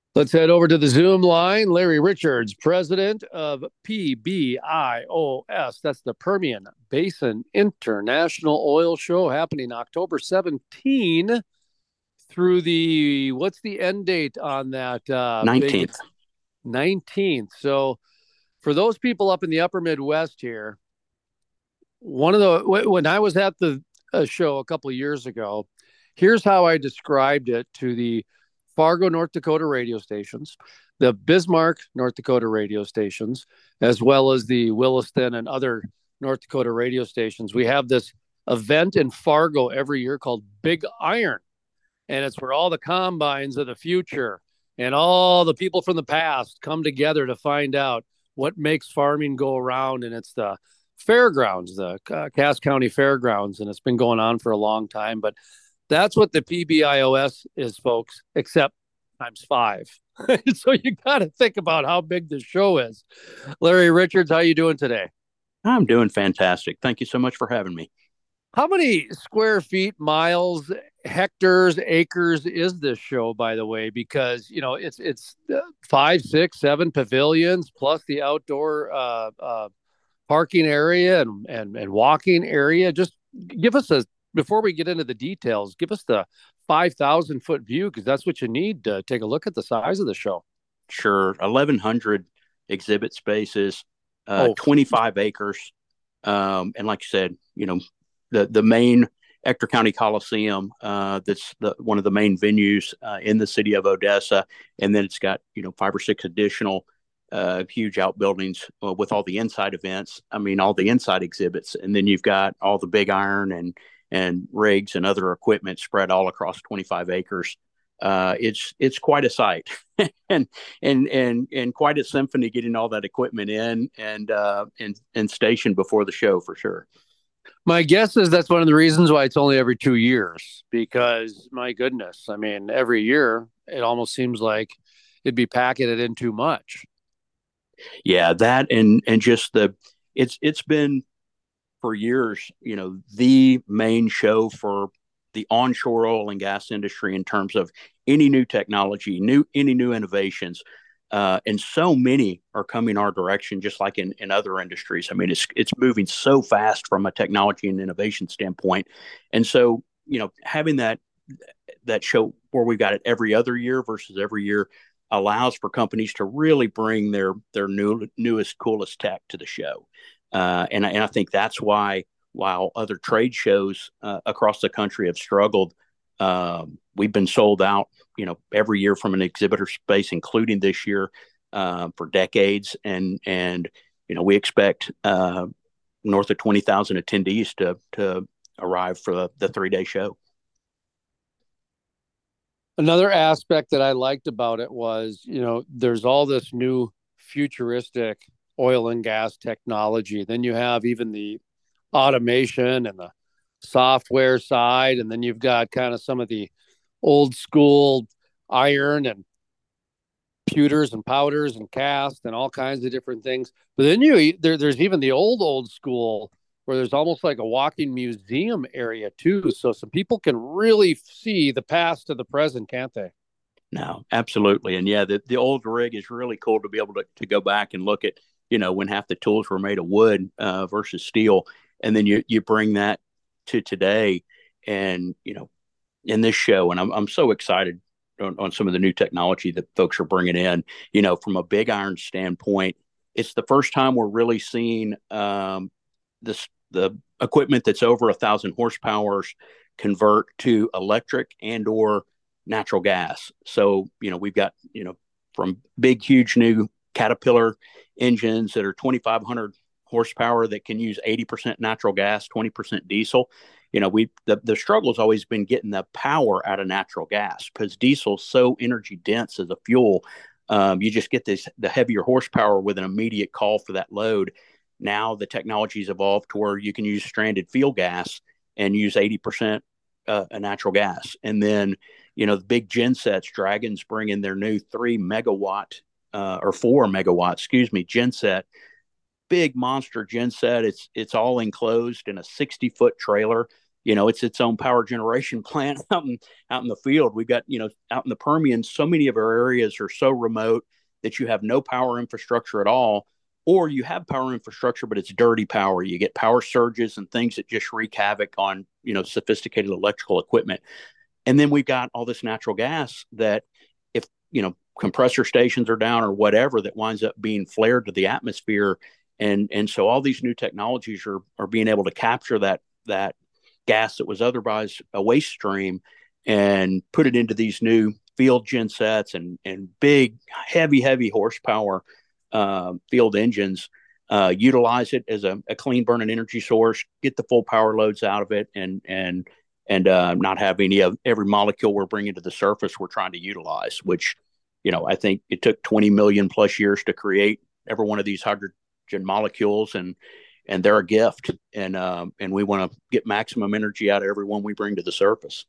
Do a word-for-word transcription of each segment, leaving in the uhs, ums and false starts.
Let's head over to the Zoom line. Larry Richards, president of P B I O S. That's the Permian Basin International Oil Show happening October seventeenth through the, what's the end date on that uh, big nineteenth. nineteenth? So for those people up in the upper Midwest here, one of the, when I was at the uh, show a couple of years ago, here's how I described it to the Fargo, North Dakota radio stations, the Bismarck, North Dakota radio stations, as well as the Williston and other North Dakota radio stations. We have this event in Fargo every year called Big Iron, and it's where all the combines of the future and all the people from the past come together to find out what makes farming go around. And it's the fairgrounds, the uh, Cass County Fairgrounds, and it's been going on for a long time. But that's what the P B I O S is, folks, except times five. So you got to think about how big the show is. Larry Richards, how you doing today? I'm doing fantastic. Thank you so much for having me. How many square feet, miles, hectares, acres is this show, by the way? Because you know it's it's uh, five, six, seven pavilions plus the outdoor uh, uh, parking area and, and and walking area. Just give us a before we get into the details. Give us the five thousand foot view because that's what you need to take a look at the size of the show. Sure. eleven hundred exhibit spaces, uh, Oh, twenty-five acres. Um, and like you said, you know, the, the main Ector County Coliseum, uh, that's the, one of the main venues uh, in the city of Odessa. And then it's got, you know, five or six additional uh, huge outbuildings uh, with all the inside events. I mean, all the inside exhibits. And then you've got all the big iron and, and rigs and other equipment spread all across twenty-five acres. Uh, it's it's quite a sight, and and and and quite a symphony getting all that equipment in and uh, and and stationed before the show for sure. my guess is that's one of the reasons why it's only every two years because my goodness, I mean, every year it almost seems like it'd be packing it in too much. Yeah, that and and just the it's it's been for years, you know, the main show for the onshore oil and gas industry in terms of any new technology, new any new innovations. Uh, and so many are coming our direction, just like in, in other industries. I mean, it's it's moving so fast from a technology and innovation standpoint, and so you know, having that that show where we've got it every other year versus every year allows for companies to really bring their their new newest coolest tech to the show. Uh, and, and I think that's why, while other trade shows uh, across the country have struggled, um, we've been sold out, you know, every year from an exhibitor space, including this year, uh, for decades. And and you know, we expect uh, north of twenty thousand attendees to to arrive for the, the three day show. Another aspect that I liked about it was, you know, there's all this new futuristic oil and gas technology. Then you have even the automation and the software side, and then you've got kind of some of the old school iron and pewters and powders and cast and all kinds of different things. But then you there, there's even the old old school where there's almost like a walking museum area too. So some people can really see the past to the present, can't they? No, absolutely. And yeah, the, the old rig is really cool to be able to, to go back and look at, you know, when half the tools were made of wood uh, versus steel. And then you, you bring that to today and, you know, in this show, and I'm, I'm so excited on, on some of the new technology that folks are bringing in, you know, from a big iron standpoint, it's the first time we're really seeing um, this, the equipment that's over a thousand horsepower convert to electric and or natural gas. So, you know, we've got, you know, from big, huge new Caterpillar engines that are twenty-five hundred horsepower that can use eighty percent natural gas, twenty percent diesel. You know, we the, the struggle has always been getting the power out of natural gas because diesel's so energy dense as a fuel. Um, you just get this the heavier horsepower with an immediate call for that load. Now the technology's evolved to where you can use stranded field gas and use eighty percent uh, a natural gas. And then, you know, the big gen sets, Dragon's bringing their new three megawatt uh, or four megawatt, excuse me, gen set, big monster gen set. It's, it's all enclosed in a sixty foot trailer. You know, it's its own power generation plant out in out in the field. We got, you know, out in the Permian, so many of our areas are so remote that you have no power infrastructure at all, or you have power infrastructure, but it's dirty power. You get power surges and things that just wreak havoc on, you know, sophisticated electrical equipment. And then we've got all this natural gas that, if, you know, compressor stations are down or whatever, that winds up being flared to the atmosphere. And and so all these new technologies are are being able to capture that that gas that was otherwise a waste stream and put it into these new field gensets and and big heavy heavy horsepower uh, field engines. Uh, utilize it as a, a clean burning energy source, get the full power loads out of it, and and and uh, not have any of every molecule we're bringing to the surface we're trying to utilize. Which, you know, I think it took twenty million plus years to create every one of these hydrogen molecules, and and they're a gift, and um, and we want to get maximum energy out of every one we bring to the surface.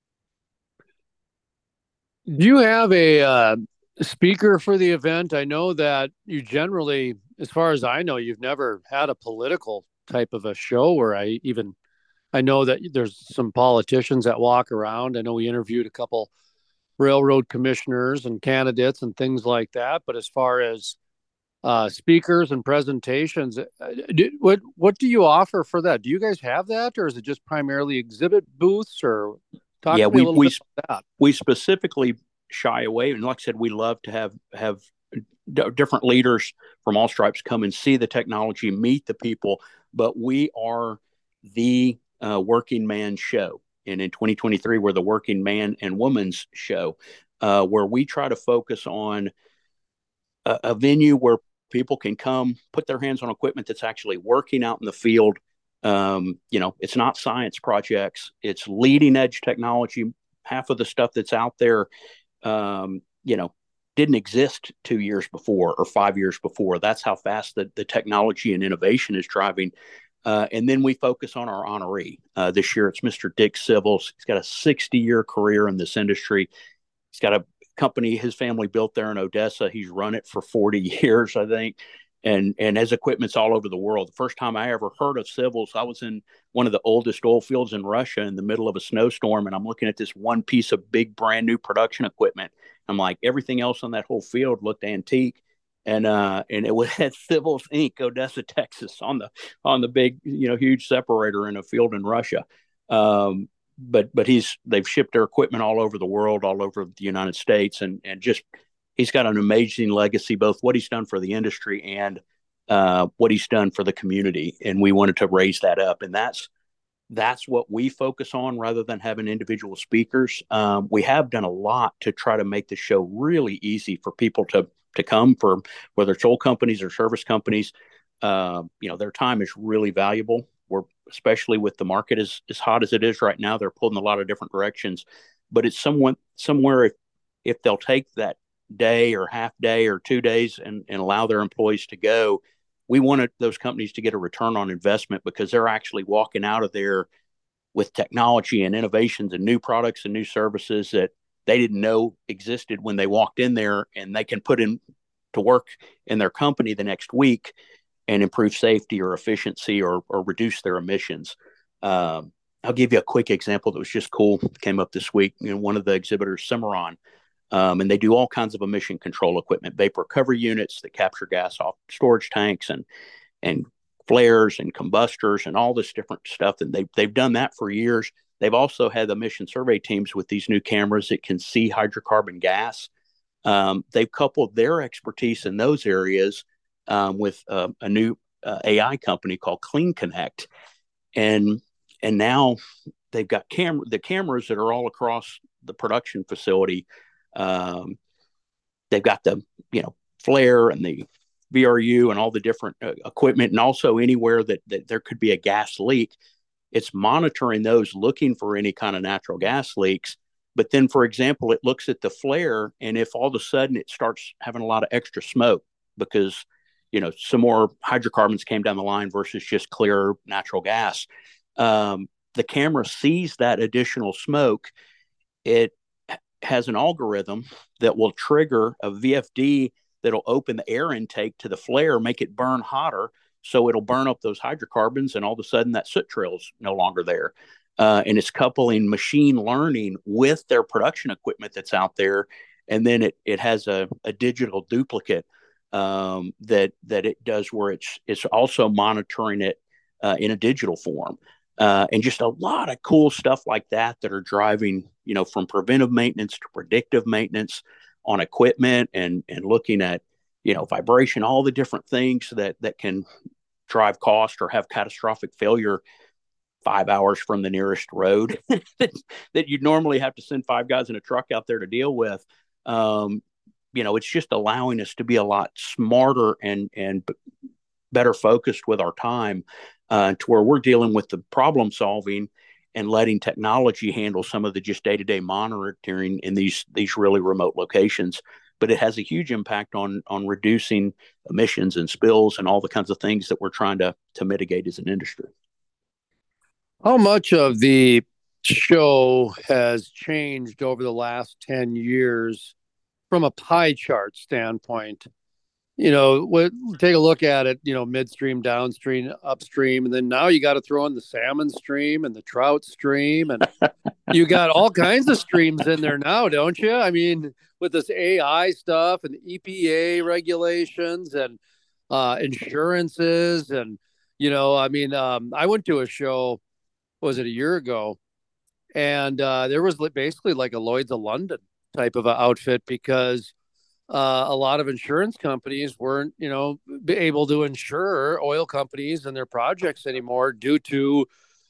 Do you have a uh, speaker for the event? I know that you generally, as far as I know, you've never had a political type of a show where I even I know that there's some politicians that walk around. I know we interviewed a couple railroad commissioners and candidates and things like that. But as far as uh, speakers and presentations, uh, do, what what do you offer for that? Do you guys have that, or is it just primarily exhibit booths? Or talk Yeah, to me a we little we bit about we specifically shy away, and like I said, we love to have have d- different leaders from all stripes come and see the technology, meet the people. But we are the uh, working man show, and in twenty twenty-three, we're the working man and woman's show, uh, where we try to focus on a, a venue where people can come put their hands on equipment that's actually working out in the field. Um, you know, it's not science projects; it's leading edge technology. Half of the stuff that's out there, um, you know, didn't exist two years before or five years before. That's how fast the, the technology and innovation is driving. Uh, and then we focus on our honoree. Uh, this year, it's Mister Dick Civils. He's got a sixty year career in this industry. He's got a company his family built there in Odessa. He's run it for forty years, I think, and and has equipments all over the world. The first time I ever heard of Civils, I was in one of the oldest oil fields in Russia in the middle of a snowstorm, and I'm looking at this one piece of big brand new production equipment. I'm like, everything else on that whole field looked antique, and uh, and it was had Civils Incorporated, Odessa, Texas, on the on the big, you know, huge separator in a field in Russia. Um, but but he's they've shipped their equipment all over the world, all over the United States, and and just he's got an amazing legacy, both what he's done for the industry and uh, what he's done for the community. And we wanted to raise that up, and that's that's what we focus on rather than having individual speakers. Um, we have done a lot to try to make the show really easy for people to to come, for whether it's oil companies or service companies. Uh, you know, their time is really valuable. We're especially with the market as, as hot as it is right now, they're pulling a lot of different directions. But it's someone somewhere if if they'll take that day or half day or two days and, and allow their employees to go, we wanted those companies to get a return on investment, because they're actually walking out of there with technology and innovations and new products and new services that they didn't know existed when they walked in there, and they can put in to work in their company the next week and improve safety or efficiency, or, or reduce their emissions. Um, I'll give you a quick example that was just cool. It came up this week. You know, one of the exhibitors, Cimarron, um, and they do all kinds of emission control equipment, vapor recovery units that capture gas off storage tanks, and and flares and combustors and all this different stuff. And they they've done that for years. They've also had emission survey teams with these new cameras that can see hydrocarbon gas. Um, they've coupled their expertise in those areas um, with uh, a new uh, A I company called Clean Connect, and and now they've got camera the cameras that are all across the production facility. Um, they've got the you know flare and the V R U and all the different uh, equipment, and also anywhere that, that there could be a gas leak, it's monitoring those, looking for any kind of natural gas leaks. But then, for example, it looks at the flare, and if all of a sudden it starts having a lot of extra smoke because, you know, some more hydrocarbons came down the line versus just clear natural gas, um, the camera sees that additional smoke. It has an algorithm that will trigger a V F D that'll open the air intake to the flare, make it burn hotter. So it'll burn up those hydrocarbons, and all of a sudden that soot trail's no longer there. uh, and it's coupling machine learning with their production equipment that's out there, and then it it has a, a digital duplicate um, that that it does where it's it's also monitoring it uh, in a digital form, uh, and just a lot of cool stuff like that that are driving, you know, from preventive maintenance to predictive maintenance on equipment, and and looking at, you know, vibration, all the different things that that can drive cost or have catastrophic failure five hours from the nearest road that, that you'd normally have to send five guys in a truck out there to deal with. Um, you know, it's just allowing us to be a lot smarter and and better focused with our time, uh, to where we're dealing with the problem solving and letting technology handle some of the just day to day monitoring in these these really remote locations. But it has a huge impact on on reducing emissions and spills and all the kinds of things that we're trying to to mitigate as an industry. How much of the show has changed over the last ten years from a pie chart standpoint? You know, what, take a look at it, you know, midstream, downstream, upstream, and then now you got to throw in the salmon stream and the trout stream, and you got all kinds of streams in there now, don't you? I mean, with this A I stuff and E P A regulations and uh, insurances, and you know, I mean, um, I went to a show, was it a year ago, and uh, there was basically like a Lloyd's of London type of an outfit, because uh, a lot of insurance companies weren't, you know, able to insure oil companies and their projects anymore due to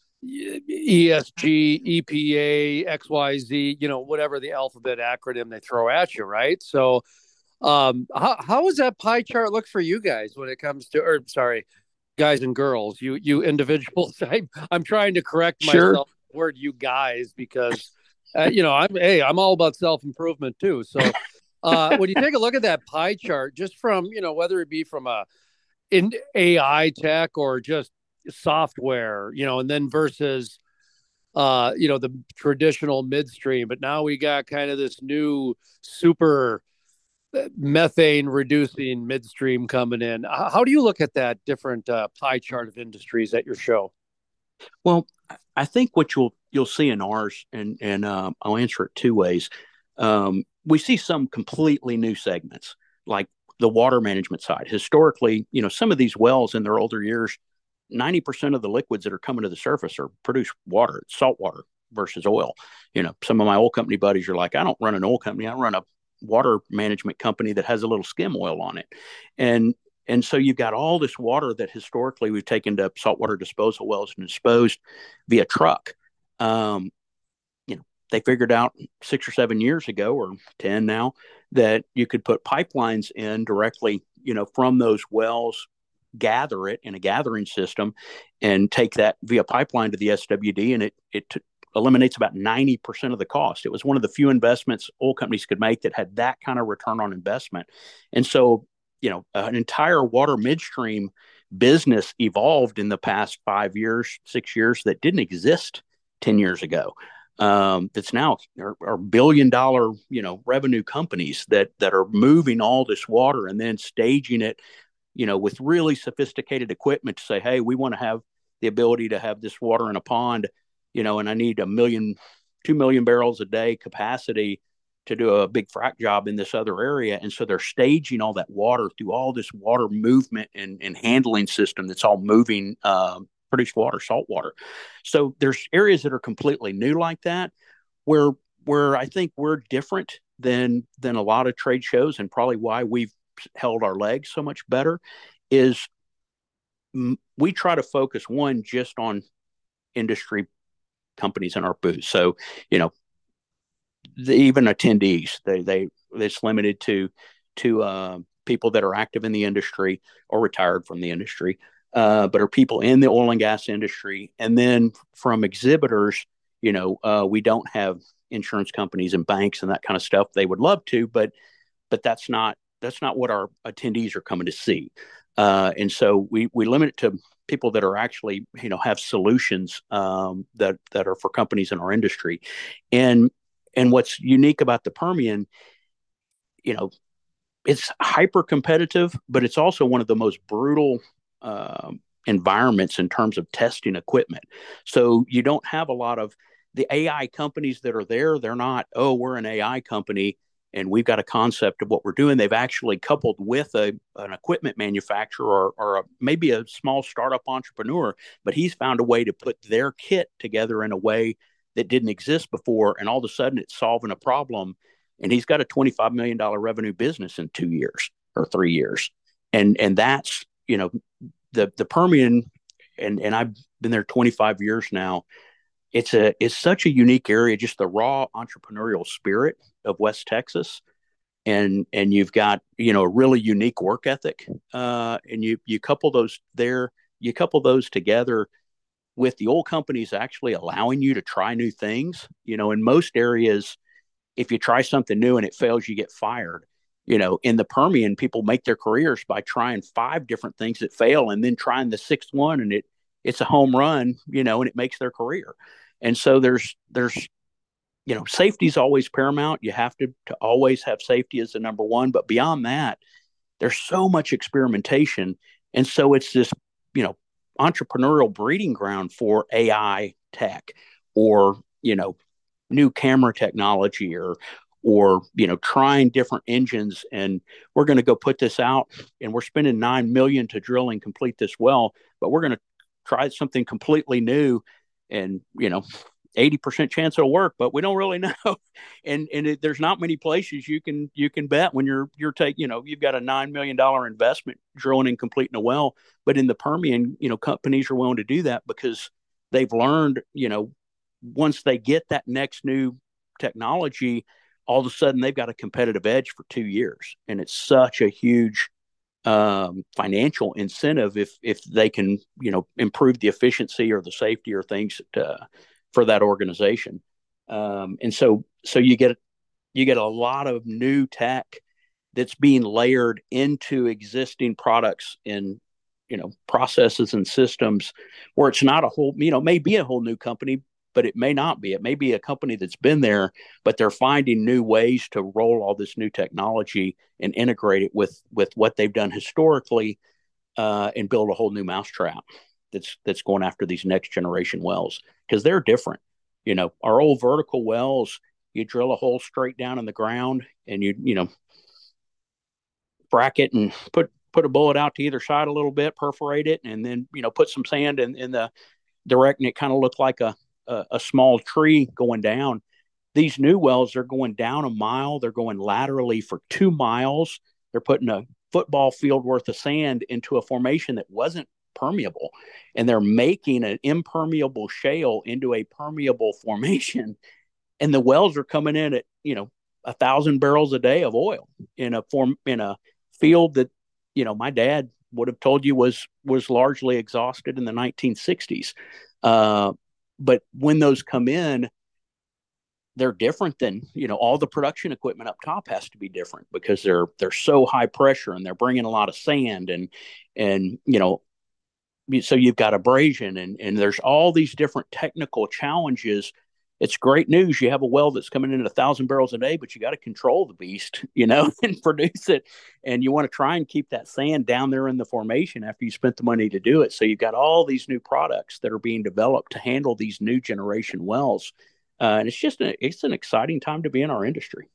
E S G, E P A, X Y Z, you know, whatever the alphabet acronym they throw at you, right? So, um, how how does that pie chart look for you guys when it comes to, or sorry, guys and girls, you you individuals? I, I'm trying to correct Sure. myself. Word you guys, because uh, you know, I'm hey, I'm all about self improvement too. So, uh, when you take a look at that pie chart, just from, you know, whether it be from a in A I tech or just software, you know, and then versus uh, you know, the traditional midstream, but now we got kind of this new super methane reducing midstream coming in. How do you look at that different uh, pie chart of industries at your show? Well, I think what you'll you'll see in ours, and and um, I'll answer it two ways. Um, we see some completely new segments, like the water management side. Historically, you know, some of these wells in their older years, ninety percent of the liquids that are coming to the surface are produced water, salt water versus oil. You know, some of my oil company buddies are like, I don't run an oil company, I run a water management company that has a little skim oil on it. And and so you've got all this water that historically we've taken to saltwater disposal wells and disposed via truck. Um, you know, they figured out six or seven years ago, or ten now, that you could put pipelines in directly, you know, from those wells, gather it in a gathering system, and take that via pipeline to the S W D, and it it t- eliminates about ninety percent of the cost. It was one of the few investments oil companies could make that had that kind of return on investment. And so, you know, an entire water midstream business evolved in the past five years, six years that didn't exist ten years ago. Um, that's now are, are billion dollar, you know, revenue companies that that are moving all this water and then staging it, you know, with really sophisticated equipment to say, hey, we want to have the ability to have this water in a pond, you know, and I need a million, two million barrels a day capacity to do a big frac job in this other area. And so they're staging all that water through all this water movement and, and handling system that's all moving uh, produced water, salt water. So there's areas that are completely new like that, where where I think we're different than than a lot of trade shows, and probably why we've held our legs so much better is we try to focus one just on industry companies in our booth. So, you know, the, even attendees, they they it's limited to to uh, people that are active in the industry or retired from the industry, uh, but are people in the oil and gas industry. And then from exhibitors, you know, uh, we don't have insurance companies and banks and that kind of stuff. They would love to, but but that's not that's not what our attendees are coming to see. Uh, and so we we limit it to people that are actually, you know, have solutions um, that that are for companies in our industry. And and what's unique about the Permian, you know, it's hyper competitive, but it's also one of the most brutal uh, environments in terms of testing equipment. So you don't have a lot of the A I companies that are there. They're not, oh, we're an A I company and we've got a concept of what we're doing. They've actually coupled with a an equipment manufacturer or, or a, maybe a small startup entrepreneur, but he's found a way to put their kit together in a way that didn't exist before, and all of a sudden it's solving a problem. And he's got a twenty-five million dollars revenue business in two years or three years, and and that's you know the the Permian, and and I've been there twenty-five years now. It's a it's such a unique area, just the raw entrepreneurial spirit of West Texas, and and you've got you know a really unique work ethic, uh, and you you couple those there, you couple those together with the old companies actually allowing you to try new things. You know, in most areas, if you try something new and it fails, you get fired. You know, in the Permian, people make their careers by trying five different things that fail and then trying the sixth one, and it it's a home run, you know, and it makes their career. And so there's there's you know, safety is always paramount. You have to to always have safety as the number one. But beyond that, there's so much experimentation. And so it's this, you know, entrepreneurial breeding ground for A I tech or, you know, new camera technology or or you know trying different engines. And we're going to go put this out, and we're spending nine million dollars to drill and complete this well, but we're going to try something completely new, and you know eighty percent chance it'll work, but we don't really know. and and it, there's not many places you can you can bet when you're you're taking you know you've got a nine million dollars investment drilling and completing a well. But in the Permian, you know companies are willing to do that because they've learned, you know once they get that next new technology, all of a sudden they've got a competitive edge for two years. And it's such a huge um, financial incentive if if they can, you know, improve the efficiency or the safety or things to, for that organization. Um, and so so you get you get a lot of new tech that's being layered into existing products in, you know, processes and systems where it's not a whole, you know, may be a whole new company, but it may not be. It may be a company that's been there, but they're finding new ways to roll all this new technology and integrate it with with what they've done historically, uh, and build a whole new mousetrap that's that's going after these next generation wells because they're different. You know, our old vertical wells, you drill a hole straight down in the ground and you you know bracket and put put a bullet out to either side a little bit, perforate it, and then you know put some sand in in the direct, and it kind of looked like a a, a small tree going down. These new wells, they're going down a mile. They're going laterally for two miles. They're putting a football field worth of sand into a formation that wasn't permeable. And they're making an impermeable shale into a permeable formation. And the wells are coming in at, you know, a thousand barrels a day of oil in a form in a field that, you know, my dad would have told you was was largely exhausted in the nineteen sixties. Uh, but when those come in, they're different than, you know, all the production equipment up top has to be different because they're they're so high pressure and they're bringing a lot of sand and and you know so you've got abrasion and and there's all these different technical challenges. It's great news. You have a well that's coming in at a thousand barrels a day, but you got to control the beast, you know, and produce it. And you want to try and keep that sand down there in the formation after you spent the money to do it. So you've got all these new products that are being developed to handle these new generation wells. Uh, and it's just a, it's an exciting time to be in our industry.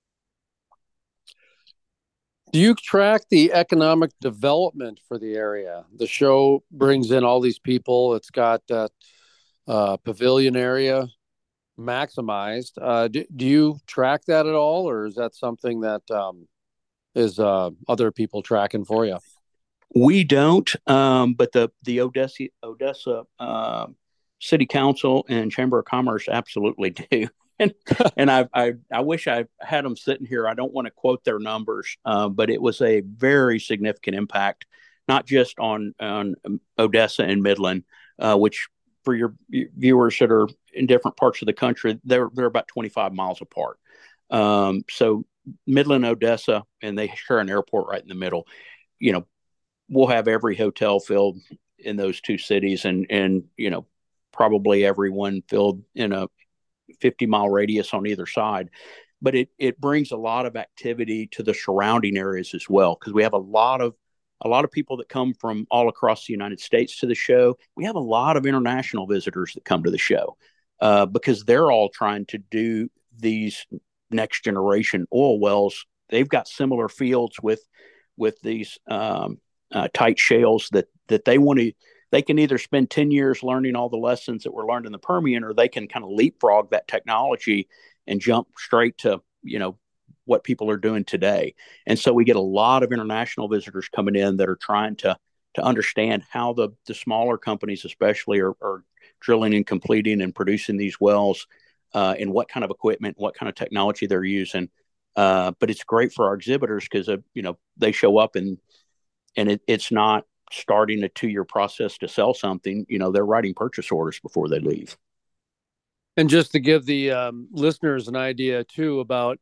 Do you track the economic development for the area? The show brings in all these people. It's got that uh, pavilion area maximized. Uh, do, do you track that at all, or is that something that um, is uh, other people tracking for you? We don't, um, but the the Odessa Odessa uh, City Council and Chamber of Commerce absolutely do. And and I, I I wish I had them sitting here. I don't want to quote their numbers, uh, but it was a very significant impact, not just on on Odessa and Midland, uh, which for your viewers that are in different parts of the country, they're they're about twenty-five miles apart. Um, so Midland, Odessa, and they share an airport right in the middle. You know, we'll have every hotel filled in those two cities, and and you know probably everyone filled in a fifty mile radius on either side. But it it brings a lot of activity to the surrounding areas as well, because we have a lot of a lot of people that come from all across the United States to the show. We have a lot of international visitors that come to the show uh, because they're all trying to do these next generation oil wells. They've got similar fields with with these um, uh, tight shales that that they want to. They can either spend ten years learning all the lessons that were learned in the Permian, or they can kind of leapfrog that technology and jump straight to, you know, what people are doing today. And so we get a lot of international visitors coming in that are trying to to understand how the the smaller companies especially are, are drilling and completing and producing these wells, uh, and what kind of equipment, what kind of technology they're using. Uh, but it's great for our exhibitors because uh, you know, they show up and and it, it's not starting a two-year process to sell something. You know, they're writing purchase orders before they leave. And just to give the um, listeners an idea too about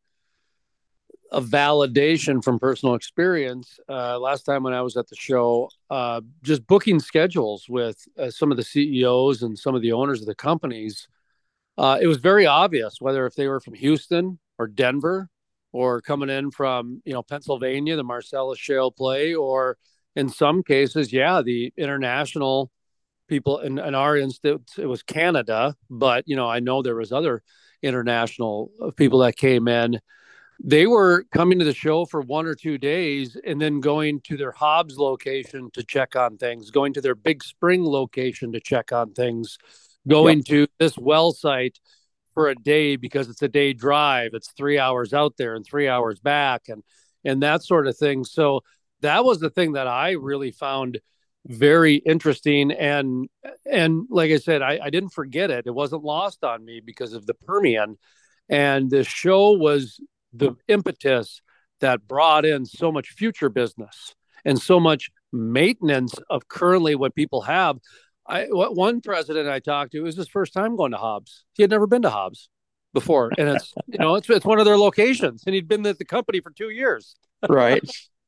a validation from personal experience, uh, last time when I was at the show, uh, just booking schedules with uh, some of the C E Os and some of the owners of the companies, uh, it was very obvious whether if they were from Houston or Denver or coming in from, you know, Pennsylvania, the Marcellus Shale play, or in some cases, yeah, the international people. In, in our instance, it was Canada, but you know, I know there was other international people that came in. They were coming to the show for one or two days and then going to their Hobbs location to check on things, going to their Big Spring location to check on things, going yep. to this well site for a day because it's a day drive. It's three hours out there and three hours back, and and that sort of thing. So that was the thing that I really found very interesting. And and like I said, I, I didn't forget it. It wasn't lost on me because of the Permian. And the show was the impetus that brought in so much future business and so much maintenance of currently what people have. I one president I talked to, it was his first time going to Hobbs. He had never been to Hobbs before. And it's, you know, it's it's one of their locations. And he'd been at the company for two years. Right.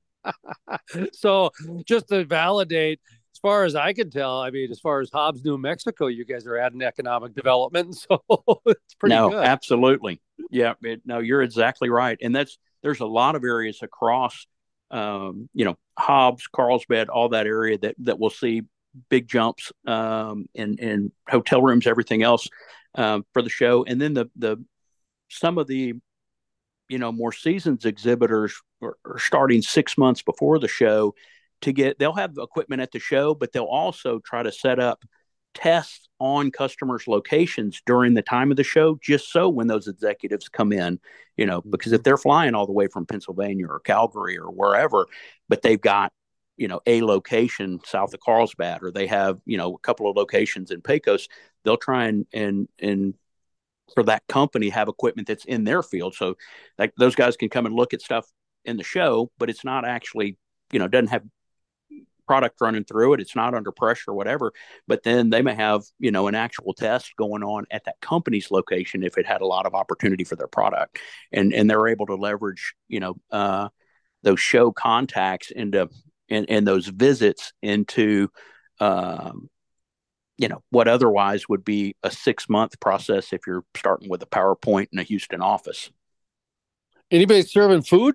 So just to validate, as far as I can tell, I mean, as far as Hobbs, New Mexico, you guys are adding economic development. So it's pretty no, good. Absolutely. Yeah. It, no, you're exactly right. And that's, there's a lot of areas across, um, you know, Hobbs, Carlsbad, all that area that, that we'll see big jumps um, in, in hotel rooms, everything else um, for the show. And then the, the, some of the, you know, more seasoned exhibitors are, are starting six months before the show to get, they'll have equipment at the show, but they'll also try to set up tests on customers' locations during the time of the show, just so when those executives come in, you know, because if they're flying all the way from Pennsylvania or Calgary or wherever, but they've got, you know, a location south of Carlsbad, or they have, you know, a couple of locations in Pecos, they'll try and, and, and for that company have equipment that's in their field. So like those guys can come and look at stuff in the show, but it's not actually, you know, doesn't have product running through it. It's not under pressure or whatever, but then they may have, you know, an actual test going on at that company's location if it had a lot of opportunity for their product. And, and they're able to leverage, you know, uh, those show contacts into, and, and those visits into, um, you know, what otherwise would be a six month process if you're starting with a PowerPoint in a Houston office. Anybody serving food?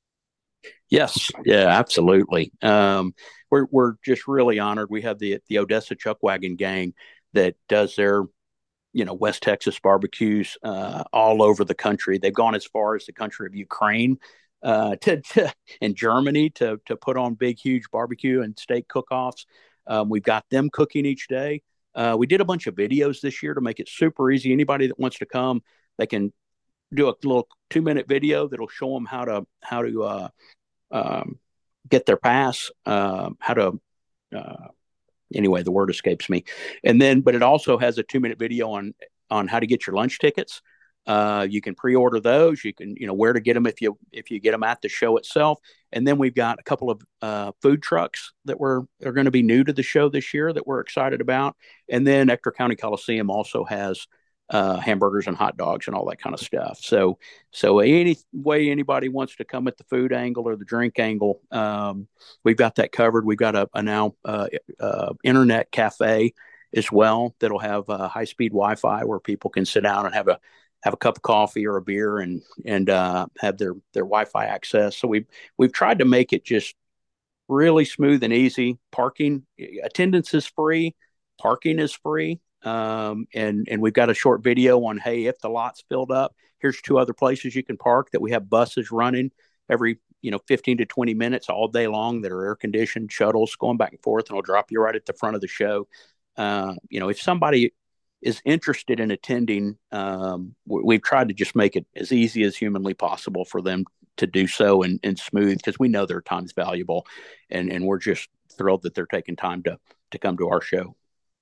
Yes. Yeah, absolutely. Um, we're, we're just really honored. We have the, the Odessa Chuck Wagon gang that does their, you know, West Texas barbecues uh, all over the country. They've gone as far as the country of Ukraine uh, to, to and Germany to, to put on big, huge barbecue and steak cook-offs. Um, we've got them cooking each day. Uh, we did a bunch of videos this year to make it super easy. Anybody that wants to come, they can do a little two minute video that'll show them how to, how to, uh, um, get their pass, uh, how to, uh, anyway, the word escapes me. And then, but it also has a two minute video on, on how to get your lunch tickets. Uh, you can pre-order those. You can, you know, where to get them if you, if you get them at the show itself. And then we've got a couple of uh, food trucks that were, are going to be new to the show this year that we're excited about. And then Ector County Coliseum also has uh, hamburgers and hot dogs and all that kind of stuff. So, so any way anybody wants to come at the food angle or the drink angle, um, we've got that covered. We've got a, a now uh, uh, internet cafe as well that'll have uh, high-speed Wi-Fi where people can sit down and have a have a cup of coffee or a beer and and uh, have their their Wi-Fi access. So we've we've tried to make it just really smooth and easy. Parking attendance is free, parking is free. Um, and and we've got a short video on, hey, if the lot's filled up, here's two other places you can park that we have buses running every, you know, fifteen to twenty minutes all day long that are air conditioned shuttles going back and forth, and will drop you right at the front of the show. Uh, you know, if somebody is interested in attending, um, we've tried to just make it as easy as humanly possible for them to do so, and, and smooth, because we know their time's valuable, and, and we're just thrilled that they're taking time to, to come to our show.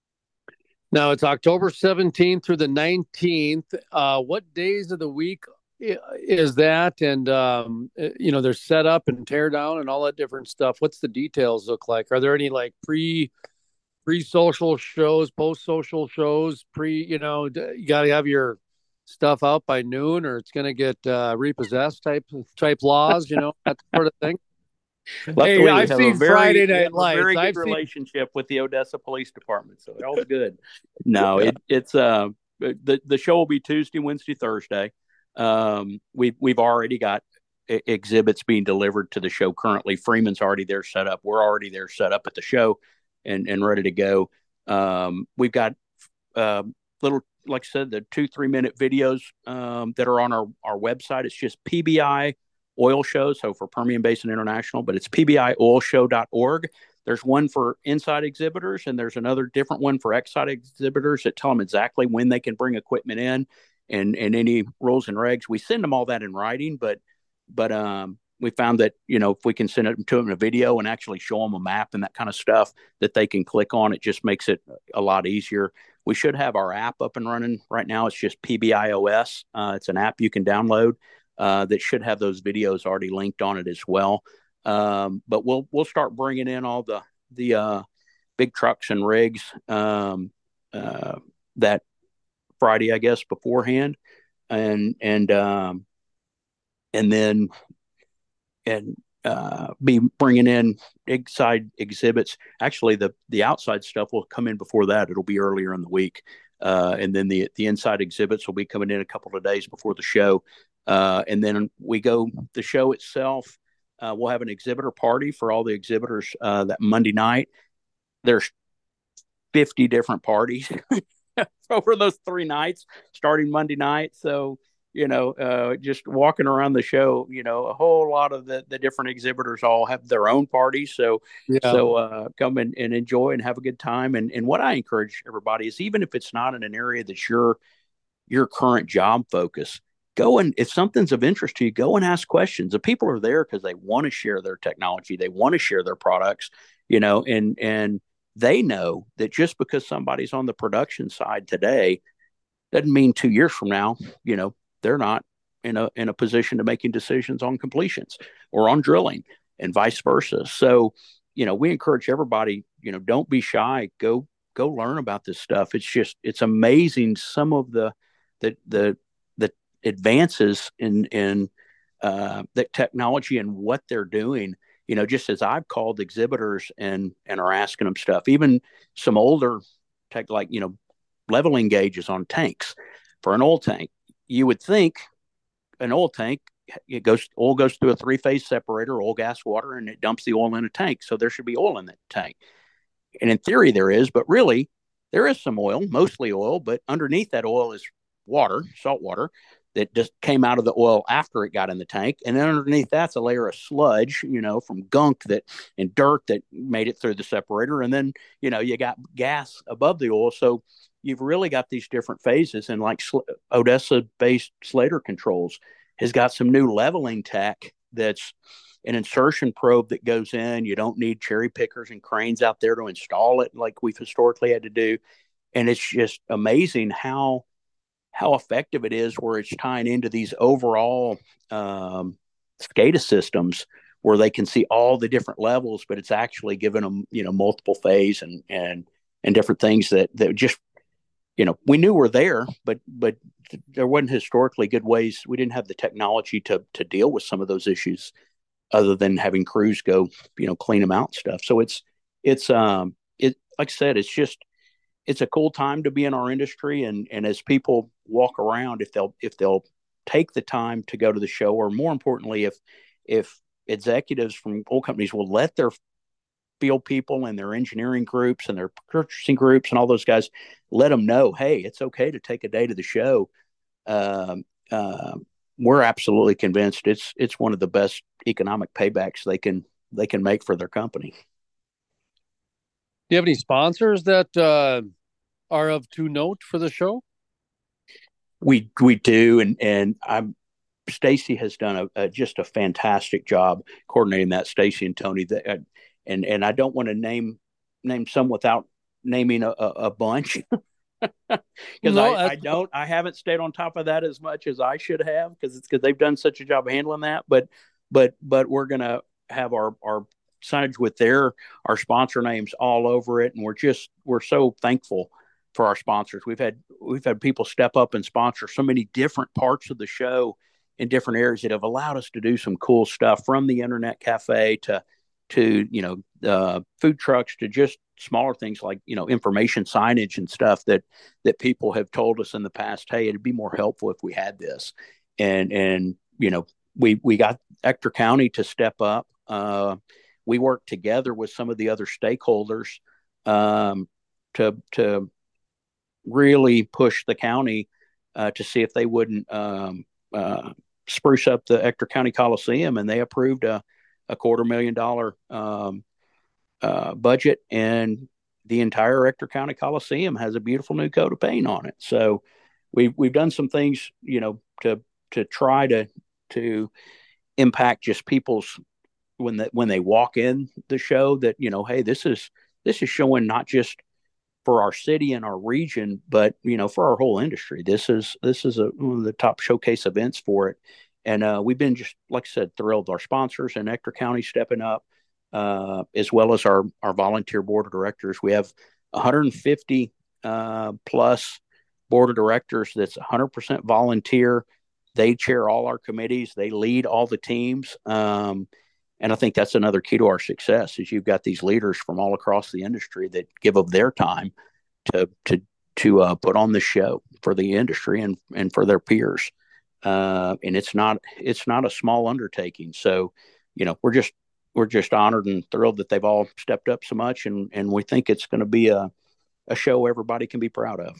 Now it's October seventeenth through the nineteenth. Uh, what days of the week is that? And, um, you know, they're set up and tear down and all that different stuff. What's the details look like? Are there any like pre pre-social shows, post-social shows, pre, you know, you got to have your stuff out by noon or it's going to get uh, repossessed type type laws, you know, that sort of thing. Luckily, hey, I've we have seen a very, Friday Night have a Lights. very good I've relationship seen... with the Odessa Police Department, so it all's good. No, yeah. it, it's uh the the show will be Tuesday, Wednesday, Thursday. Um, we've we've already got exhibits being delivered to the show currently. Freeman's already there set up. We're already there set up at the show and and ready to go. Um, we've got uh, little, like I said, the two, three minute videos um, that are on our, our website. It's just P B I Oil Show, so for Permian Basin International, but it's P B I oil show dot org. There's one for inside exhibitors, and there's another different one for outside exhibitors that tell them exactly when they can bring equipment in, and, and any rules and regs. We send them all that in writing, but but um, we found that, you know, if we can send it to them in a video and actually show them a map and that kind of stuff that they can click on, it just makes it a lot easier. We should have our app up and running right now. It's just P B I O S. Uh, it's an app you can download uh, that should have those videos already linked on it as well. Um, but we'll we'll start bringing in all the the uh, big trucks and rigs um, uh, that Friday, I guess, beforehand, and and um, and then and uh, be bringing in inside exhibits. Actually, the the outside stuff will come in before that. It'll be earlier in the week, uh, and then the the inside exhibits will be coming in a couple of days before the show. Uh, and then we go the show itself. Uh, we'll have an exhibitor party for all the exhibitors uh, that Monday night. There's fifty different parties over those three nights, starting Monday night. So, you know, uh, just walking around the show, you know, a whole lot of the, the different exhibitors all have their own parties. So, yeah. so uh, come and, and enjoy and have a good time. And, and what I encourage everybody is, even if it's not in an area that's your, your current job focus, go and, if something's of interest to you, go and ask questions. The people are there because they want to share their technology. They want to share their products, you know, and, and they know that just because somebody's on the production side today doesn't mean two years from now, you know, they're not in a in a position to making decisions on completions or on drilling, and vice versa. So, you know, we encourage everybody, you know, don't be shy. Go go learn about this stuff. It's just it's amazing some of the the the the advances in in uh, the technology and what they're doing. You know, just as I've called exhibitors and and are asking them stuff, even some older tech, like, you know, leveling gauges on tanks for an oil tank. You would think an oil tank, it goes oil goes through a three phase separator, oil, gas, water, and it dumps the oil in a tank. So there should be oil in that tank. And in theory there is, but really there is some oil, mostly oil, but underneath that oil is water, salt water, that just came out of the oil after it got in the tank. And then underneath that's a layer of sludge, you know, from gunk that and dirt that made it through the separator. And then, you know, you got gas above the oil. So you've really got these different phases. And like Odessa-based Slater Controls has got some new leveling tech that's an insertion probe that goes in. You don't need cherry pickers and cranes out there to install it like we've historically had to do. And it's just amazing how how effective it is, where it's tying into these overall um, SCADA systems where they can see all the different levels, but it's actually giving them, you know, multiple phase and and and different things that that just, you know, we knew were there, but but there wasn't historically good ways. We didn't have the technology to to deal with some of those issues, other than having crews go, you know, clean them out and stuff. So it's it's um it like I said, it's just it's a cool time to be in our industry. And and as people walk around, if they'll if they'll take the time to go to the show, or more importantly, if if executives from oil companies will let their field people and their engineering groups and their purchasing groups and all those guys, let them know, hey, it's okay to take a day to the show. Um, uh, we're absolutely convinced it's it's one of the best economic paybacks they can they can make for their company. Do you have any sponsors that uh, are of to note for the show? We we do, and and I'm Stacy has done a, a just a fantastic job coordinating that. Stacy and Tony, that uh, and and I don't want to name name some without naming a, a, a bunch. Because no, I, I don't I haven't stayed on top of that as much as I should have, because it's because they've done such a job handling that. But but but we're gonna have our our signage with their our sponsor names all over it, and we're just we're so thankful for our sponsors. We've had we've had people step up and sponsor so many different parts of the show in different areas that have allowed us to do some cool stuff, from the internet cafe to to you know uh, food trucks, to just smaller things like you know information signage and stuff that that people have told us in the past, hey, it'd be more helpful if we had this. And and you know we we got Ector County to step up. Uh, we worked together with some of the other stakeholders um, to to really push the county uh, to see if they wouldn't um, uh, spruce up the Ector County Coliseum, and they approved a, a quarter million dollar um, uh, budget, and the entire Ector County Coliseum has a beautiful new coat of paint on it. So we've we've done some things, you know, to to try to to impact just people's when they when they walk in the show, that you know, hey, this is this is showing not just for our city and our region, but you know, for our whole industry. This is this is a, one of the top showcase events for it, and uh, we've been just like I said, thrilled. Our sponsors in Ector County stepping up, uh, as well as our our volunteer board of directors. We have one hundred fifty uh, plus board of directors that's one hundred percent volunteer. They chair all our committees. They lead all the teams. Um, And I think that's another key to our success, is you've got these leaders from all across the industry that give of their time to to to uh, put on the show for the industry and and for their peers. Uh, and it's not it's not a small undertaking. So, you know, we're just we're just honored and thrilled that they've all stepped up so much, and and we think it's going to be a a show everybody can be proud of.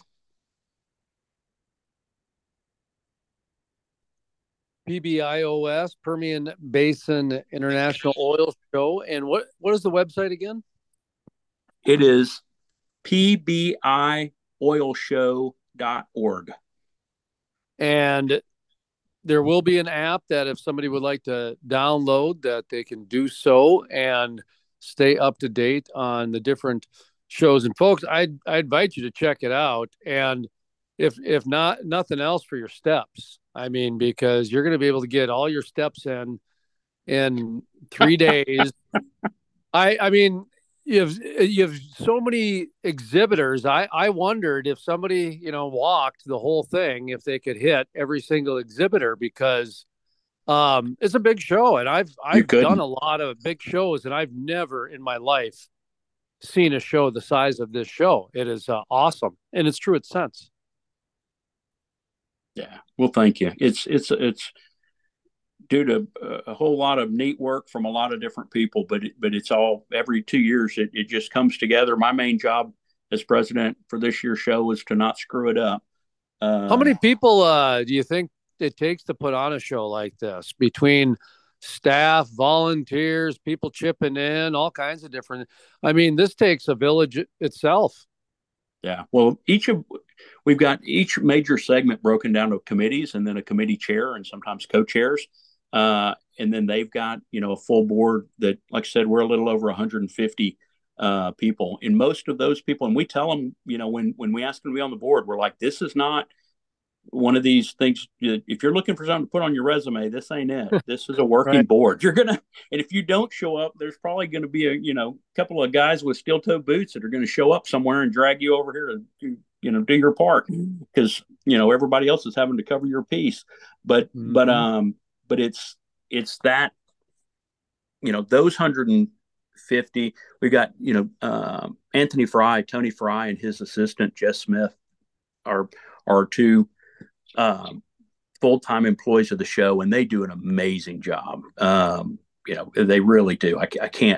P B I O S, Permian Basin International Oil Show. And what, what is the website again? It is P B I oil show dot org. And there will be an app that if somebody would like to download, that they can do so and stay up to date on the different shows. And folks, I I invite you to check it out. And if if not nothing else, for your steps. I mean, because you're going to be able to get all your steps in in three days. I I mean, you have you have so many exhibitors. I I wondered if somebody, you know, walked the whole thing, if they could hit every single exhibitor, because um, it's a big show, and I've I've done a lot of big shows, and I've never in my life seen a show the size of this show. It is uh, awesome, and it's true. It's sense. Yeah. Well, thank you. It's, it's, it's due to a whole lot of neat work from a lot of different people, but, it, but it's all every two years, it, it just comes together. My main job as president for this year's show was to not screw it up. Uh, How many people uh, do you think it takes to put on a show like this, between staff, volunteers, people chipping in, all kinds of different, I mean, this takes a village itself. Yeah. Well, each of, we've got each major segment broken down to committees, and then a committee chair and sometimes co-chairs. Uh, and then they've got, you know, a full board that, like I said, we're a little over one hundred fifty uh, people. And most of those people, and we tell them, you know, when, when we ask them to be on the board, we're like, this is not one of these things. If you're looking for something to put on your resume, this ain't it. This is a working right. board. You're going to, and if you don't show up, there's probably going to be a, you know, couple of guys with steel toe boots that are going to show up somewhere and drag you over here and, do, you know, do your part, because, you know, everybody else is having to cover your piece. But, mm-hmm. but, um, but it's, it's that, you know, those one hundred fifty, we got, you know, uh, Anthony Fry, Tony Fry, and his assistant, Jess Smith, are, are two, um, full-time employees of the show, and they do an amazing job. Um, you know, they really do. I, I can't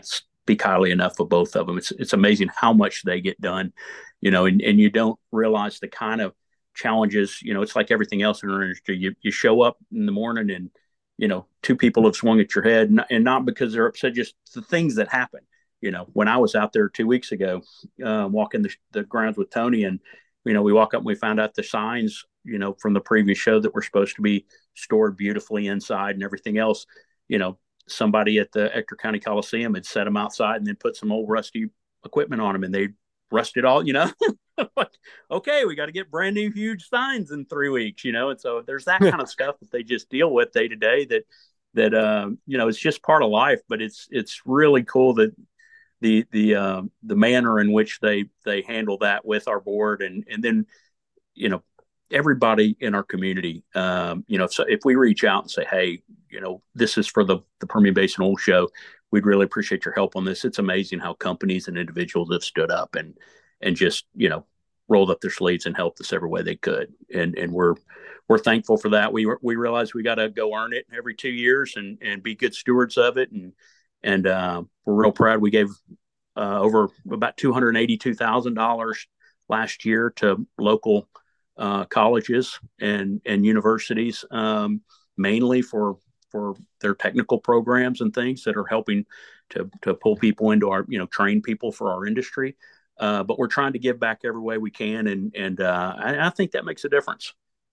speak highly enough of both of them. It's it's amazing how much they get done, you know, and, and you don't realize the kind of challenges, you know, it's like everything else in our industry. You you show up in the morning and, you know, two people have swung at your head, and, and not because they're upset, just the things that happen. You know, when I was out there two weeks ago, uh, walking the, the grounds with Tony, and, you know, we walk up and we found out the signs, you know, from the previous show that were supposed to be stored beautifully inside and everything else, you know, somebody at the Ector County Coliseum had set them outside and then put some old rusty equipment on them, and they rusted all, you know. Like, okay, we got to get brand new huge signs in three weeks, you know. And so there's that kind of stuff that they just deal with day to day, that that um, you know, it's just part of life. But it's it's really cool that the the uh, the manner in which they they handle that with our board, and and then, you know, everybody in our community, um, you know, so if we reach out and say, hey, you know, this is for the the Permian Basin Oil Show, we'd really appreciate your help on this. It's amazing how companies and individuals have stood up and and just, you know, rolled up their sleeves and helped us every way they could. And and we're we're thankful for that. We we realize we got to go earn it every two years and and be good stewards of it. And and uh, we're real proud. We gave uh, over about two hundred eighty-two thousand dollars last year to local uh, colleges and and universities, um, mainly for for their technical programs and things that are helping to to pull people into our, you know, train people for our industry. Uh, but we're trying to give back every way we can, and and uh, I, I think that makes a difference.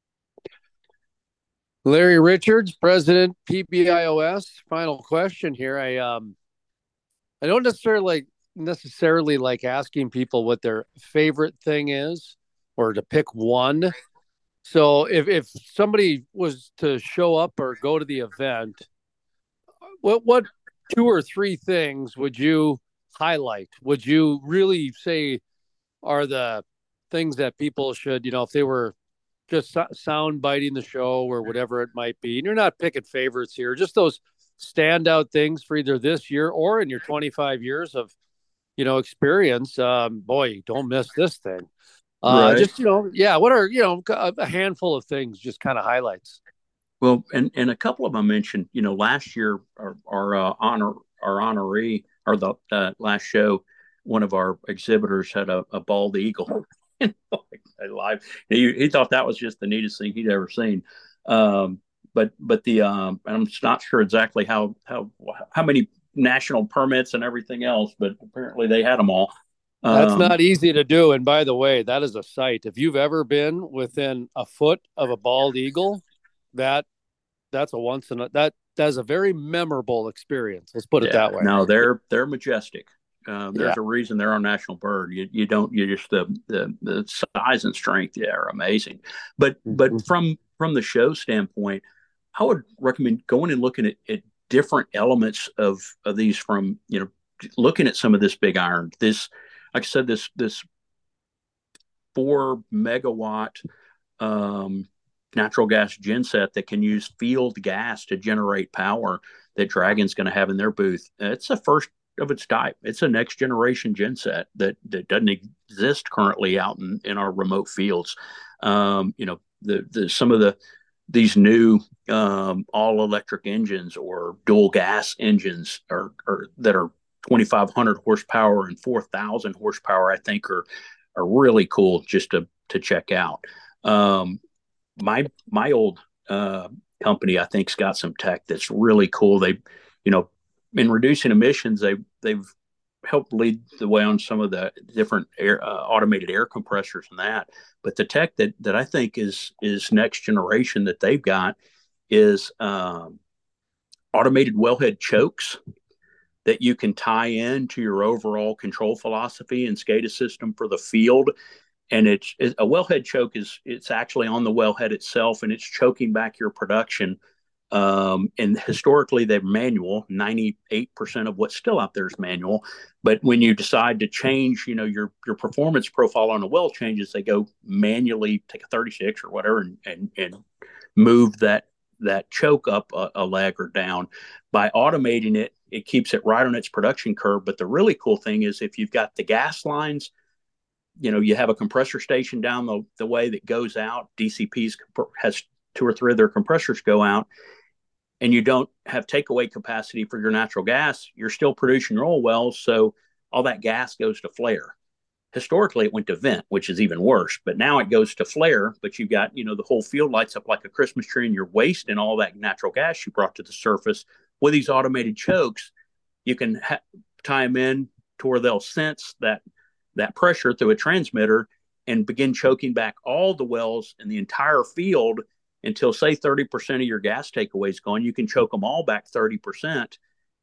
Larry Richards, President, P B I O S. Final question here. I um, I don't necessarily like, necessarily like asking people what their favorite thing is, or to pick one. So if if somebody was to show up or go to the event, what what two or three things would you highlight? Would you really say are the things that people should, you know, if they were just sound biting the show or whatever it might be, and you're not picking favorites here, just those standout things for either this year or in your twenty-five years of, you know, experience? Um, boy, don't miss this thing. Uh, Right. just, you know, yeah. What are, you know, a handful of things, just kind of highlights. Well, and and a couple of them I mentioned, you know, last year our our uh, honor our honoree, or the uh, last show, one of our exhibitors had a, a bald eagle live. He, he thought that was just the neatest thing he'd ever seen. Um, but but the um, I'm not sure exactly how how how many national permits and everything else, but apparently they had them all. That's Um, not easy to do. And by the way, that is a sight. If you've ever been within a foot of a bald eagle, that that's a once in a that that's a very memorable experience. Let's put it yeah, that way. no, they're they're majestic. Uh, Yeah. there's a reason they're our national bird. You you don't you just the the the size and strength, yeah, are amazing. But but Mhm. from from the show standpoint, I would recommend going and looking at, at different elements of of these, from, you know, looking at some of this big iron. This, like I said, this this four megawatt um, natural gas genset that can use field gas to generate power that Dragon's going to have in their booth. It's a first of its type. It's a next generation genset that that doesn't exist currently out in, in our remote fields. Um, you know, the, the some of the these new um, all electric engines or dual gas engines are, are that are twenty-five hundred horsepower and four thousand horsepower, I think, are are really cool just to to check out. Um, my my old uh, company, I think's got some tech that's really cool. They, you know, in reducing emissions, they they've helped lead the way on some of the different air, uh, automated air compressors and that. But the tech that that I think is is next generation that they've got is um, automated wellhead chokes that you can tie in to your overall control philosophy and SCADA system for the field. And it's, it, a wellhead choke is, it's actually on the wellhead itself, and it's choking back your production. Um, and historically they're manual. ninety-eight percent of what's still out there is manual. But when you decide to change, you know, your your performance profile on the well changes, they go manually take a thirty-six or whatever, and and, and move that that choke up a, a leg or down. By automating it, it keeps it right on its production curve. But the really cool thing is, if you've got the gas lines, you know, you have a compressor station down the, the way that goes out. D C P's has two or three of their compressors go out, and you don't have takeaway capacity for your natural gas, you're still producing your oil wells. So all that gas goes to flare. Historically, it went to vent, which is even worse. But now it goes to flare. But you've got, you know, the whole field lights up like a Christmas tree, and you're wasting all that natural gas you brought to the surface. With these automated chokes, you can ha- tie them in to where they'll sense that that pressure through a transmitter and begin choking back all the wells in the entire field until, say, thirty percent of your gas takeaway is gone. You can choke them all back thirty percent,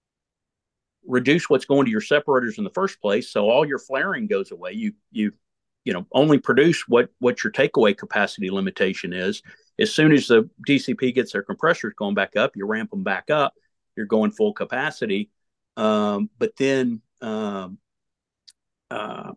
reduce what's going to your separators in the first place, so all your flaring goes away. You you you know only produce what what your takeaway capacity limitation is. As soon as the D C P gets their compressors going back up, you ramp them back up. You're going full capacity, um, but then um, uh,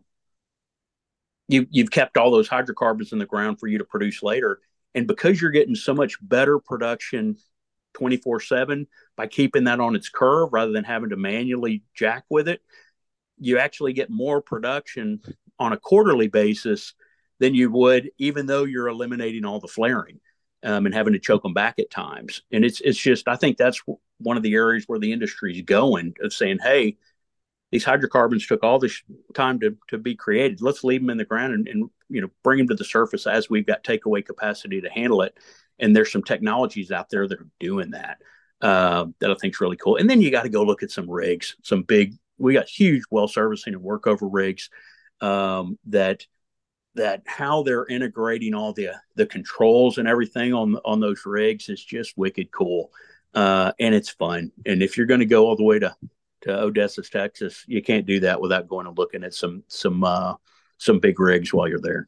you you've kept all those hydrocarbons in the ground for you to produce later. And because you're getting so much better production twenty-four seven by keeping that on its curve rather than having to manually jack with it, you actually get more production on a quarterly basis than you would even though you're eliminating all the flaring um, and having to choke them back at times. And it's it's just, I think that's one of the areas where the industry is going, of saying, hey, these hydrocarbons took all this time to, to be created. Let's leave them in the ground and, and you know bring them to the surface as we've got takeaway capacity to handle it. And there's some technologies out there that are doing that uh, that I think is really cool. And then you got to go look at some rigs, some big. We got huge well servicing and workover rigs um, that that how they're integrating all the the controls and everything on on those rigs is just wicked cool, uh, and it's fun. And if you're going to go all the way to to Odessa, Texas, you can't do that without going and looking at some some uh, some big rigs while you're there.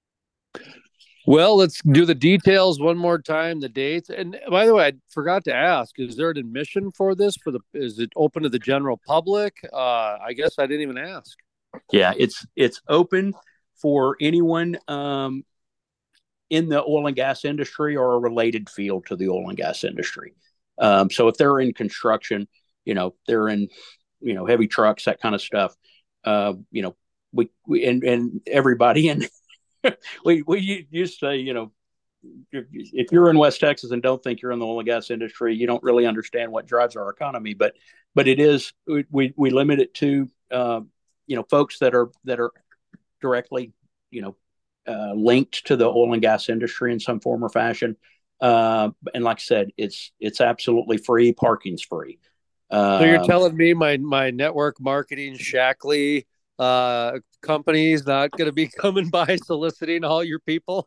Well, let's do the details one more time, the dates. And by the way, I forgot to ask, is there an admission for this? For the Is it open to the general public? Uh, I guess I didn't even ask. Yeah, it's it's open for anyone um, in the oil and gas industry or a related field to the oil and gas industry. Um, so if they're in construction, you know, they're in, you know, heavy trucks, that kind of stuff. Uh, you know, we, we and, and everybody in we we used to say, you know, if you're in West Texas and don't think you're in the oil and gas industry, you don't really understand what drives our economy. But but it is we we limit it to uh, you know folks that are that are directly you know uh, linked to the oil and gas industry in some form or fashion. Uh, and like I said, it's it's absolutely free. Parking's free. Um, so you're telling me my my network marketing Shackley uh, company's not going to be coming by soliciting all your people?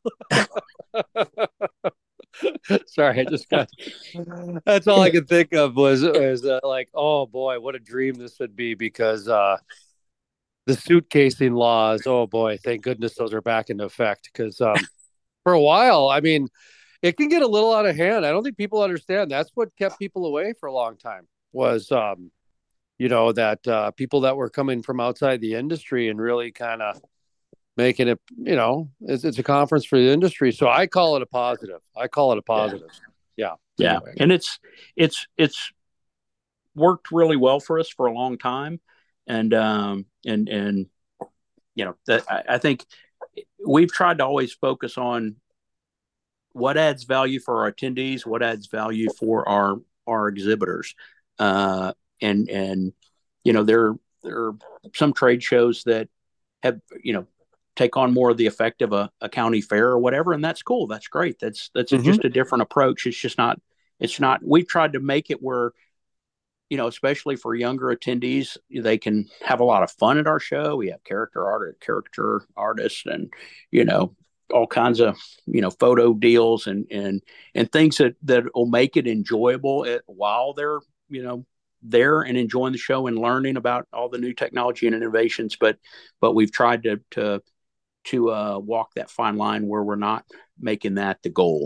Sorry, I just got. That's all I could think of was was uh, like, oh boy, what a dream this would be, because uh, the suitcasing laws. Oh boy, thank goodness those are back into effect. Because um, for a while, I mean, it can get a little out of hand. I don't think people understand. That's what kept people away for a long time. Was um, you know that uh, people that were coming from outside the industry and really kind of making it, you know, it's, it's a conference for the industry. So I call it a positive. I call it a positive. Yeah. Yeah. yeah. Anyway. And it's, it's, it's worked really well for us for a long time. And, um, and, and, you know, that I, I think we've tried to always focus on what adds value for our attendees, what adds value for our, our exhibitors. Uh, and, and, you know, there, there are some trade shows that have, you know, take on more of the effect of a, a county fair or whatever. And that's cool. That's great. That's, that's mm-hmm. just a different approach. It's just not, it's not, we've tried to make it where, you know, especially for younger attendees, they can have a lot of fun at our show. We have character art, character artists and, you know, all kinds of, you know, photo deals and, and, and things that, that will make it enjoyable at, while they're, you know, there and enjoying the show and learning about all the new technology and innovations. But, but we've tried to, to, to uh, walk that fine line where we're not making that the goal.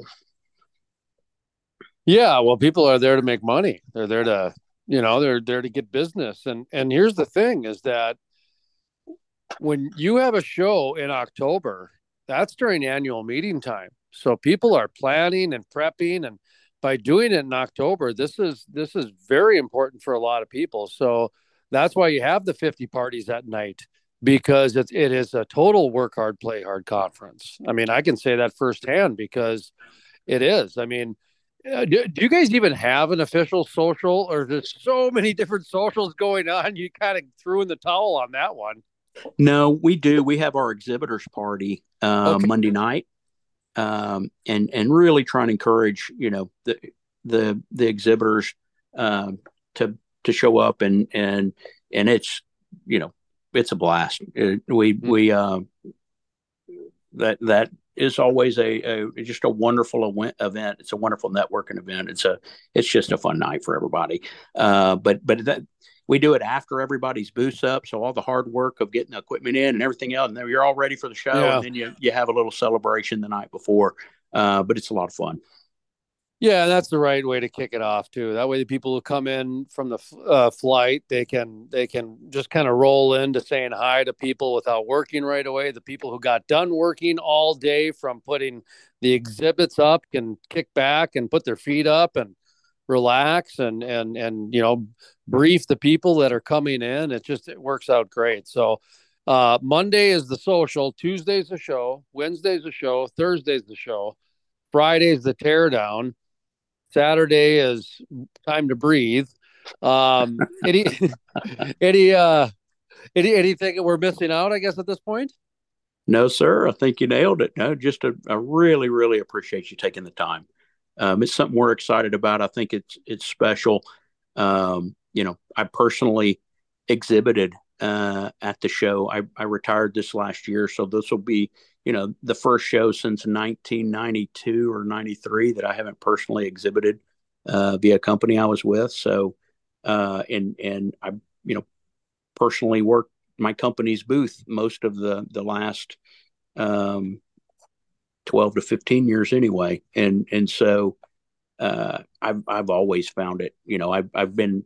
Yeah, well, people are there to make money. They're there to, you know, they're there to get business. And and here's the thing is that when you have a show in October, that's during annual meeting time. So people are planning and prepping, and by doing it in October, this is this is very important for a lot of people. So that's why you have the fifty parties at night, because it's, it is a total work hard, play hard conference. I mean, I can say that firsthand because it is. I mean, Uh, do, do you guys even have an official social, or there's so many different socials going on? You kind of threw in the towel on that one. No, we do. We have our exhibitors party uh, Okay. Monday night, um, and and really trying to encourage you know the the the exhibitors uh, to to show up and and and it's you know it's a blast. It, we Mm. we uh, that that is always a, a just a wonderful event. It's a wonderful networking event. It's a it's just a fun night for everybody. Uh, but but that we do it after everybody's booths up, so all the hard work of getting the equipment in and everything else, and then you're all ready for the show, and Yeah. then you you have a little celebration the night before. Uh, but it's a lot of fun. Yeah, that's the right way to kick it off too. That way, the people who come in from the uh, flight, they can they can just kind of roll into saying hi to people without working right away. The people who got done working all day from putting the exhibits up can kick back and put their feet up and relax and and and you know brief the people that are coming in. It just it works out great. So uh, Monday is the social, Tuesday's the show, Wednesday's the show, Thursday's the show, Friday's the teardown. Saturday is time to breathe. Um, any, any, uh, any, anything we're missing out, I guess, at this point? No, sir, I think you nailed it. No, just a, I really really appreciate you taking the time. Um, it's something we're excited about. I think it's it's special. Um, you know, I personally exhibited uh, at the show. I, I retired this last year, so this will be you know the first show since nineteen ninety-two or ninety-three that I haven't personally exhibited uh, via company I was with. So, uh, and and I you know personally worked my company's booth most of the the last um, twelve to fifteen years anyway, and and so uh, I've I've always found it. You know, I've I've been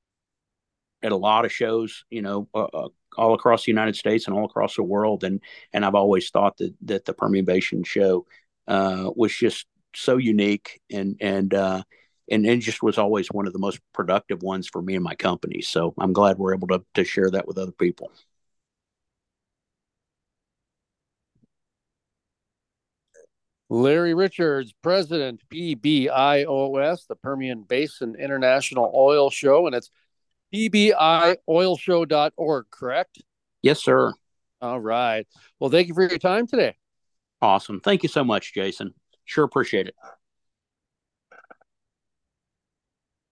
at a lot of shows. You know, uh, uh, all across the United States and all across the world, and and I've always thought that that the Permian Basin show uh, was just so unique and and uh, and and just was always one of the most productive ones for me and my company. So I'm glad we're able to to share that with other people. Larry Richards, President, P B I O S, the Permian Basin International Oil Show, and it's P B I oil show dot org, correct? Yes, sir. All right. Well, thank you for your time today. Awesome. Thank you so much, Jason. Sure appreciate it.